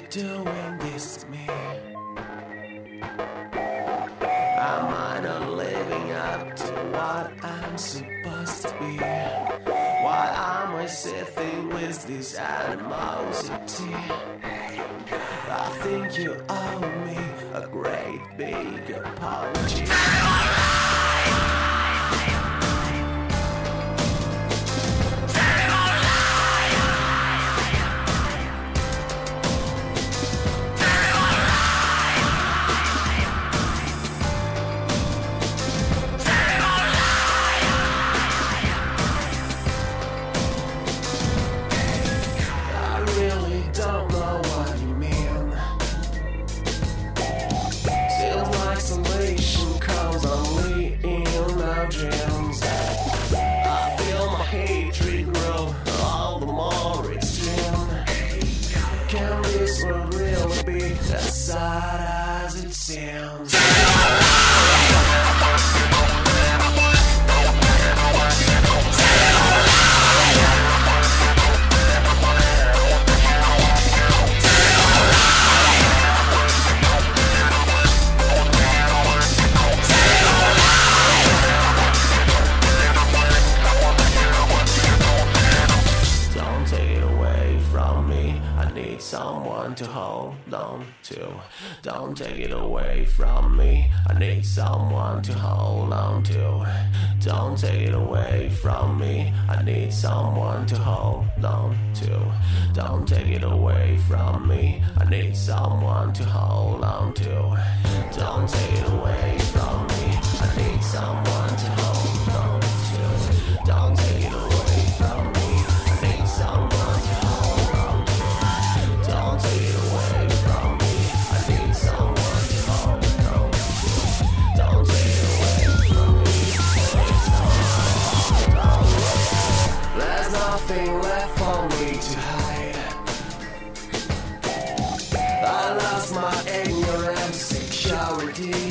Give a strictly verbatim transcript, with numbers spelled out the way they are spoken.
doing this to me? Am I not living up to what I'm supposed to be? Why am I sitting with this animosity? I think you owe me a great big apology. Don't know what you mean. Seems like salvation comes only in our dreams. I feel my hatred grow all the more extreme. Can this world really be as sad as it seems? Someone to hold on to. Don't take it away from me. I need someone to hold on to. Don't take it away from me. I need someone to hold on to. Don't take it away from me. I need someone to hold on to. Don't take it away from me. I need someone to hold on to. Don't take it away from me. I need someone to hold on to. Don't take it away from me. I need someone to hold on to. Don't take it away from me. There's nothing left for me to hide. I lost my ignorance, security.